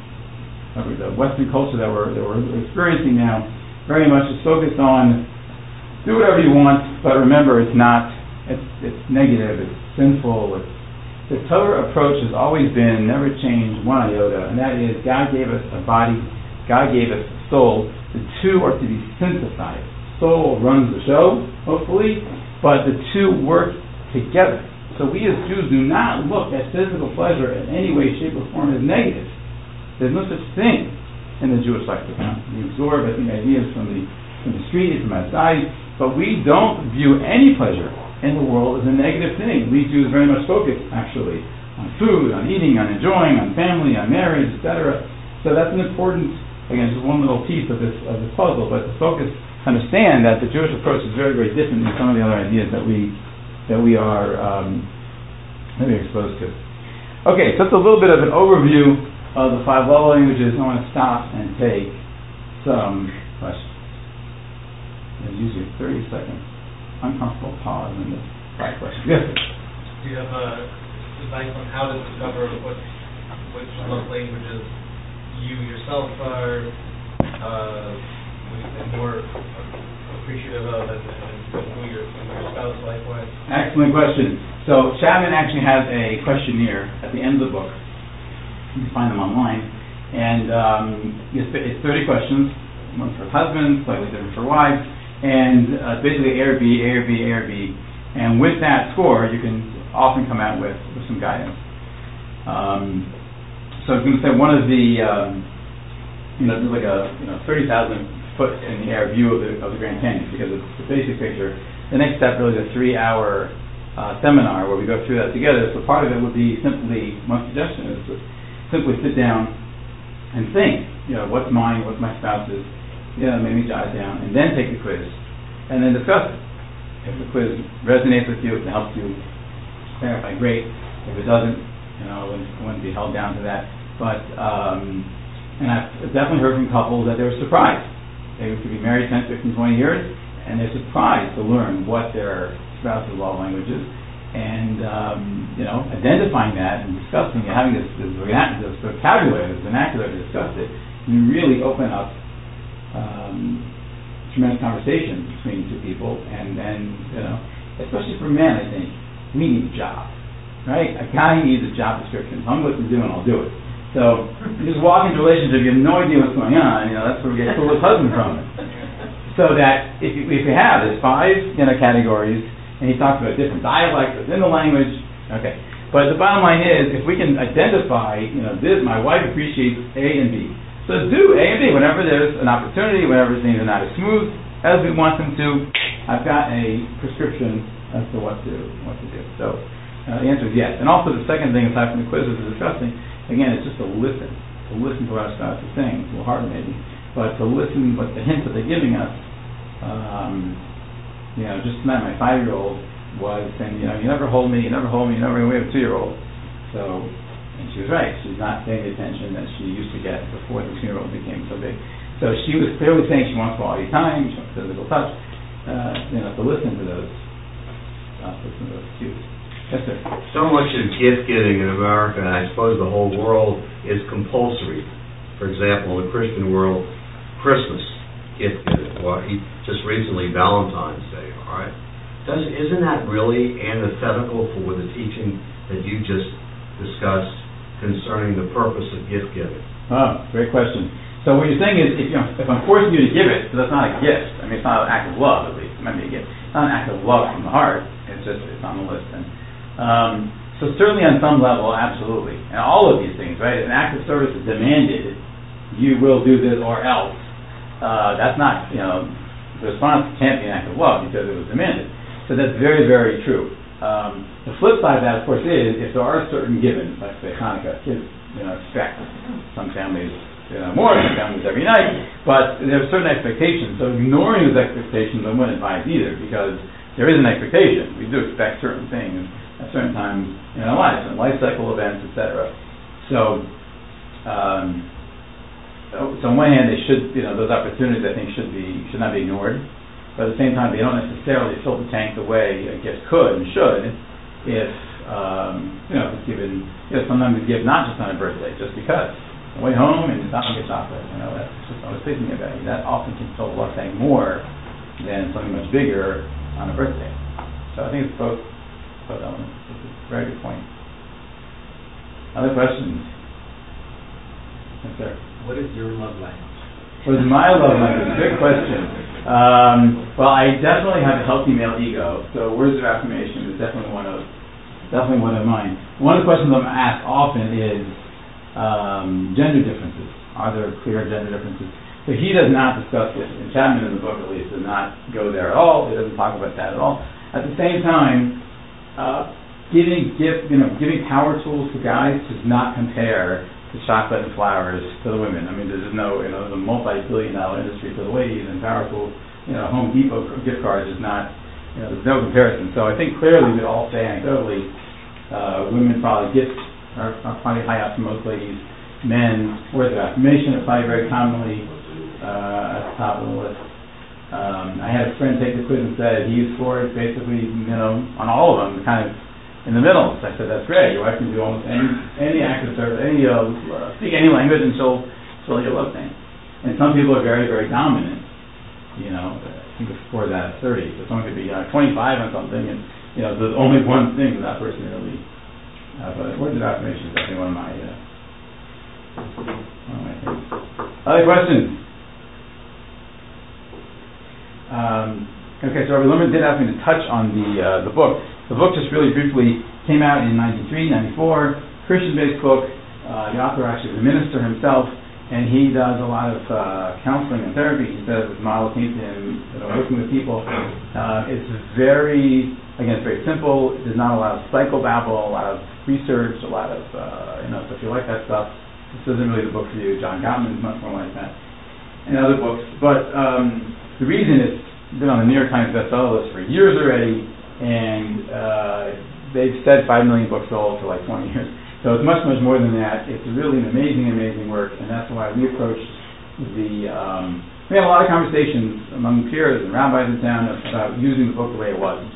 Western culture that we're experiencing now, very much is focused on do whatever you want, but remember it's negative, it's sinful. The Torah approach has always been, never changed one iota, and that is God gave us a body, God gave us a soul. The two are to be synthesized. Soul runs the show, hopefully, but the two work together. So we as Jews do not look at physical pleasure in any way, shape, or form as negative. There's no such thing in the Jewish lexicon. We absorb, I think, ideas from the street, from outside, but we don't view any pleasure in the world as a negative thing. We Jews very much focus, actually, on food, on eating, on enjoying, on family, on marriage, etc. So that's an important, again, just one little piece of this puzzle, but to focus, understand that the Jewish approach is very, very different than some of the other ideas that we are exposed to. Okay, so that's a little bit of an overview of the 5 law languages. I want to stop and take some questions. There's usually a 30-second uncomfortable pause in the 5 questions. Yes, sir. Do you have advice on how to discover which love languages you yourself are more appreciative of, and who your spouse likewise? Excellent question. So Chapman actually has a questionnaire at the end of the book. You can find them online, and it's 30 questions, one for husbands, slightly different for wives, and basically A or B, A or B, A or B, and with that score, you can often come out with some guidance. So I was going to say one of the, there's like a 30,000 foot in the air view of the Grand Canyon, because it's the basic picture. The next step really is a 3-hour seminar where we go through that together. So part of it would be simply, one suggestion is to simply sit down and think, what's mine, what's my spouse's, maybe jot it down, and then take the quiz, and then discuss it. If the quiz resonates with you, if it helps you clarify, great. If it doesn't, I wouldn't be held down to that. But, and I've definitely heard from couples that they were surprised. They could be married 10, 15, 20 years, and they're surprised to learn what their spouse's love language is. And, identifying that and discussing it, having this vocabulary, this vernacular to discuss it, you really open up tremendous conversation between two people. And especially for men, I think, we need a job, right? A guy needs a job description. Tell me what to do and I'll do it. So you just walk into a relationship, you have no idea what's going on, that's where we get coolest husband from it. So that if you have, there's 5 categories, and he talks about different dialects within the language. Okay, but the bottom line is, if we can identify, this, my wife appreciates A and B. So do A and B whenever there's an opportunity, whenever things are not as smooth as we want them to. I've got a prescription as to what to do. So the answer is yes. And also the second thing, aside from the quizzes we're discussing, again, it's just to listen to what our spouse is saying. It's a little hard maybe, but to listen, what the hints that they're giving us. Just tonight, my 5-year-old was saying, you never hold me, we have a 2-year-old. So, and she was right. She's not paying the attention that she used to get before the 2-year-old became so big. So she was clearly saying she wants quality time, she wants physical touch. to listen to those cues. Yes, sir. So much of gift giving in America, and I suppose the whole world, is compulsory. For example, in the Christian world, Christmas gift giving. Well, just recently Valentine's Day. All right. Isn't that really antithetical for the teaching that you just discussed concerning the purpose of gift giving? Oh, great question. So what you're saying is, if I'm forcing you to give it, so that's not a gift. I mean, it's not an act of love, at least. It might be a gift. It's not an act of love from the heart. It's on the list. And so certainly on some level, absolutely. And all of these things, right? An act of service is demanded. You will do this or else. That's not, the response can't be an act of love because it was demanded. So that's very, very true. The flip side of that, of course, is if there are certain givens, like say Hanukkah, kids, expect some families, more, some families every night, but there are certain expectations. So ignoring those expectations, I wouldn't advise either, because there is an expectation. We do expect certain things at certain times in our lives, and life cycle events, etc. So on one hand, they should, those opportunities I think should not be ignored. But at the same time, they don't necessarily fill the tank the way a gift could and should if it's given, sometimes it's given not just on a birthday, just because. On the way home and it's not going to get chocolate, that's just, I was thinking about you. That often can fill the love tank more than something much bigger on a birthday. So I think it's both elements. It's a very good point. Other questions? Yes, sir. What is your love language? What is my love language? Good question. Well, I definitely have a healthy male ego, so words of affirmation is definitely one of mine. One of the questions I'm asked often is gender differences. Are there clear gender differences? So he does not discuss this. And Chapman in the book, at least, does not go there at all. He doesn't talk about that at all. At the same time, giving power tools to guys does not compare to chocolate and flowers to the women. I mean, there's no, there's a multi-billion-dollar industry for the ladies, and power tools, Home Depot gift cards is not, there's no comparison. So I think clearly we all say anecdotally, women probably gifts are probably high up for most ladies. Men, words of affirmation are probably very commonly at the top of the list. I had a friend take the quiz and said he scored basically, on all of them, kind of in the middle. So I said, that's great. Your wife can do almost any act of service, speak any language, and she'll fill your love tank. And some people are very, very dominant. I think the score is at 30. So someone could be 25 on something, and there's only one thing that person really. But words of affirmation is definitely one of my things. Other questions? Okay, so Rabbi Lerman did ask me to touch on the book. The book just really briefly came out in 93, 94, Christian-based book. The author actually is a minister himself, and he does a lot of counseling and therapy. He says his model came to him working with people. It's very simple. There's not a lot of psychobabble, a lot of research, a lot of, so if you like that stuff, this isn't really the book for you. John Gottman is much more like that, and other books. But the reason it's been on the New York Times bestseller list for years already, and they've said 5 million books sold for like 20 years. So it's much, much more than that. It's really an amazing, amazing work, and that's why we approached we had a lot of conversations among peers and rabbis in town about using the book the way it was.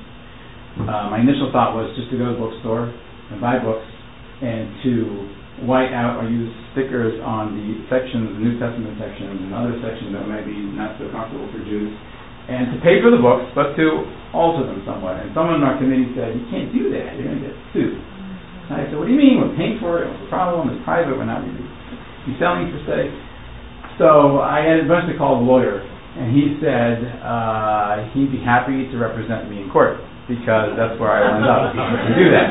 My initial thought was just to go to the bookstore and buy books and to white out or use stickers on the sections, the New Testament sections, and other sections that might be not so comfortable for Jews, and to pay for the books, but to alter them somewhat. And someone in our committee said, you can't do that, you're going to get sued. And I said, what do you mean? We're paying for it, what's the problem? It's private, we're not really selling per se. So I eventually called a lawyer, and he said he'd be happy to represent me in court, because that's where I wound up to do that.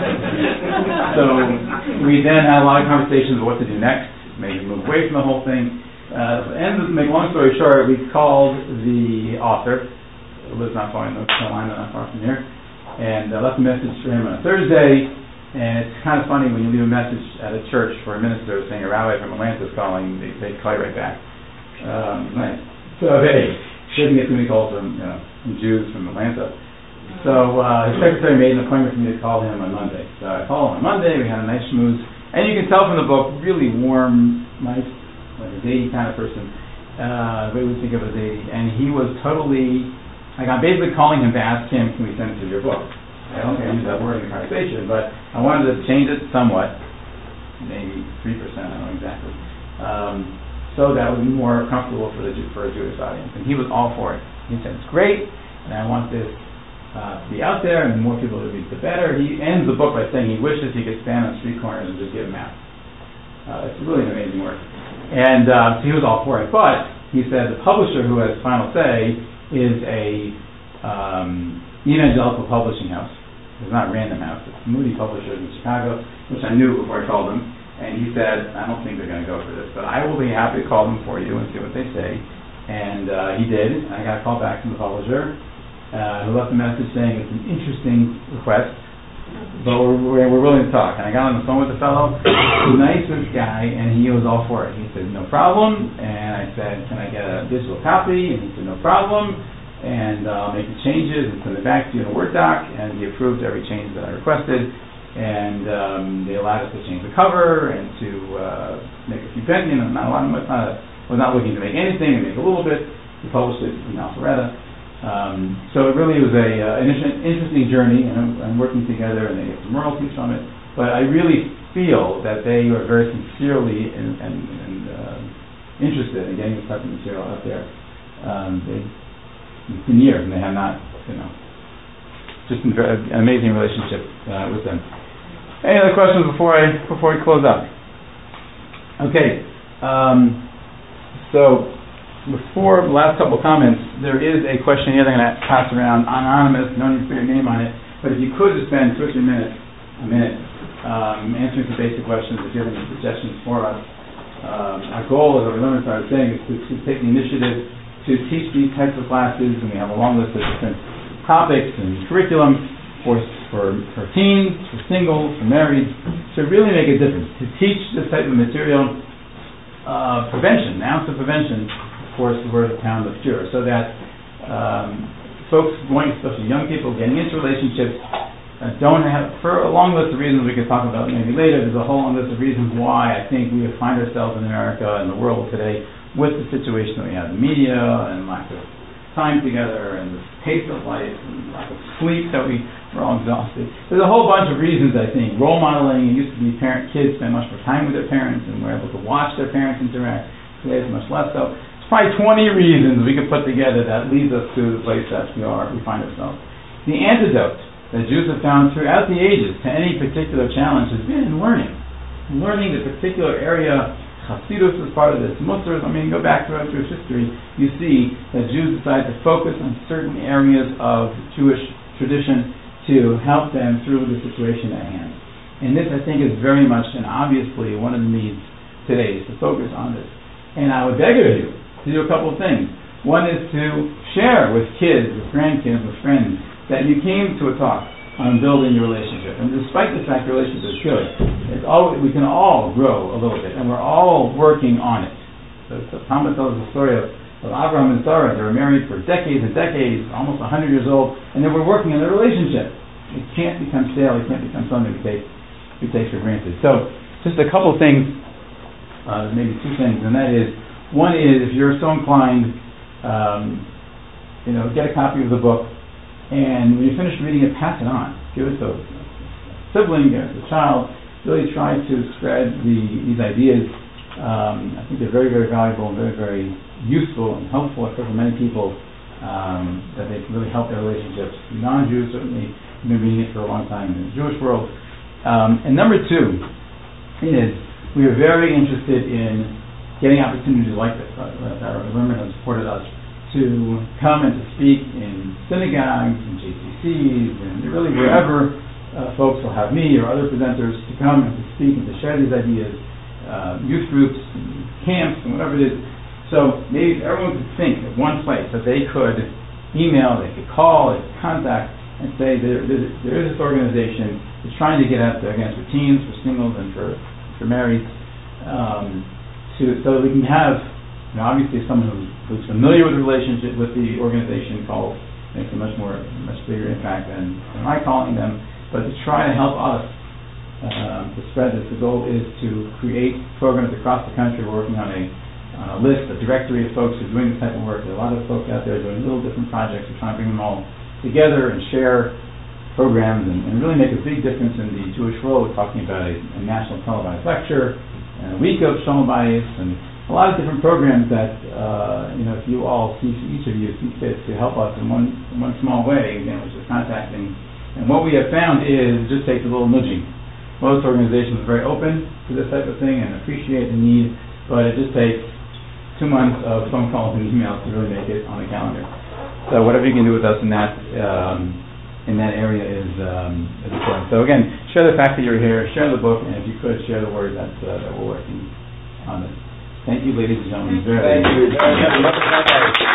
So we then had a lot of conversations about what to do next, maybe move away from the whole thing. And to make a long story short, we called the author, who lives not far in North Carolina, not far from here, and left a message for him on a Thursday. And it's kind of funny when you leave a message at a church for a minister saying a rabbi from Atlanta is calling, they call you right back. Nice. So they shouldn't get too many calls from Jews from Atlanta. So his secretary made an appointment for me to call him on Monday. So I called him on Monday, we had a nice schmooze. And you can tell from the book, really warm, nice, like a Zadie kind of person, the way we think of a Zadie. And he was totally like I'm basically calling him to ask him, can we send it to your book? I don't think I use that word in the conversation, but I wanted to change it somewhat, maybe 3%, I don't know exactly, so that would be more comfortable for a Jewish audience. And he was all for it. He said, it's great, and I want this to be out there, and the more people that read, the better. He ends the book by saying he wishes he could stand on street corners and just give them out. It's really an amazing work. And so he was all for it. But he said the publisher who has final say is a evangelical publishing house. It's not Random House. It's Moody Publishers in Chicago, which I knew before I called them. And he said, I don't think they're going to go for this, but I will be happy to call them for you and see what they say. And he did. I got a call back from the publisher who left a message saying it's an interesting request, but we're willing to talk. And I got on the phone with the fellow, the nicest guy, and he was all for it. He said, no problem. And I said, can I get a digital copy? And he said, no problem. And I'll make the changes and send it back to you in a Word doc. And he approved every change that I requested. And they allowed us to change the cover and to make a few pennies. Not a lot of much. Was not looking to make anything, and make a little bit. We published it in Alpharetta. So it really was an interesting journey, and working together, and they get some royalties from it. But I really feel that they are very sincerely and interested in getting this type of material out there. It's been years, and they have not, just an amazing relationship with them. Any other questions before we close up? Okay. So before the last couple of comments, there is a question here that I'm going to pass around, anonymous, no need to put your name on it, but if you could just spend 2 or 3 minutes, answering some basic questions, if you have any suggestions for us. Our goal, as our limit started saying, is to take the initiative to teach these types of classes, and we have a long list of different topics and curriculum for teens, for singles, for married, to really make a difference, to teach this type of material, prevention, an ounce of prevention, of course, the word of town of cure, so that folks going, especially young people, getting into relationships, don't have, for a long list of reasons we could talk about maybe later, there's a whole long list of reasons why I think we find ourselves in America and the world today with the situation that we have, the media and lack of time together and the pace of life and lack of sleep that we're all exhausted. There's a whole bunch of reasons, I think. Role modeling, it used to be kids spend much more time with their parents and were able to watch their parents interact. Today it's much less so. It's probably 20 reasons we could put together that leads us to the place that we find ourselves. The antidote that Jews have found throughout the ages to any particular challenge has been learning. Learning the particular area. Hasidus is part of this. Muslims, go back throughout Jewish history, you see that Jews decide to focus on certain areas of Jewish tradition to help them through the situation at hand. And this, I think, is very much and obviously one of the needs today, is to focus on this. And I would beg of you to do a couple of things. One is to share with kids, with grandkids, with friends, that you came to a talk on building your relationship. And despite the fact your relationship is good, we can all grow a little bit, and we're all working on it. So Talmud tells the story of Abraham and Sarah. They were married for decades and decades, almost 100 years old, and they were working on their relationship. It can't become stale. It can't become something we take for granted. So just a couple things, maybe 2 things, and that is, one is, if you're so inclined, get a copy of the book, and when you finish reading it, pass it on. Give it to a sibling, give it to a child. Really try to spread these ideas. I think they're very, very valuable and very, very useful and helpful for many people, that they can really help their relationships. Non-Jews certainly have been reading it for a long time in the Jewish world. And number 2 is, we are very interested in getting opportunities like this. Our government has supported us to come and to speak in synagogues and JCCs and really wherever folks will have me or other presenters to come and to speak and to share these ideas, youth groups and camps and whatever it is. So maybe everyone could think of one place that they could email, they could call, they could contact and say there is this organization that's trying to get out there, again, for teens, for singles, and for married, so that we can have, obviously, someone who's familiar with the relationship with the organization called makes a much bigger impact than my calling them. But to try to help us to spread this, the goal is to create programs across the country. We're working on a list, a directory of folks who are doing this type of work. There are a lot of folks out there doing little different projects. We're trying to bring them all together and share programs and really make a big difference in the Jewish world. We're talking about a national televised lecture and a week of Shalom Bayis and a lot of different programs that, if you all see, each of you see fit to help us in one small way, again, which is contacting. And what we have found is it just takes a little nudging. Most organizations are very open to this type of thing and appreciate the need, but it just takes 2 months of phone calls and emails to really make it on the calendar. So whatever you can do with us in that area is important. So again, share the fact that you're here, share the book, and if you could, share the word that we're working on this. Thank you, ladies and gentlemen. Thank you very much.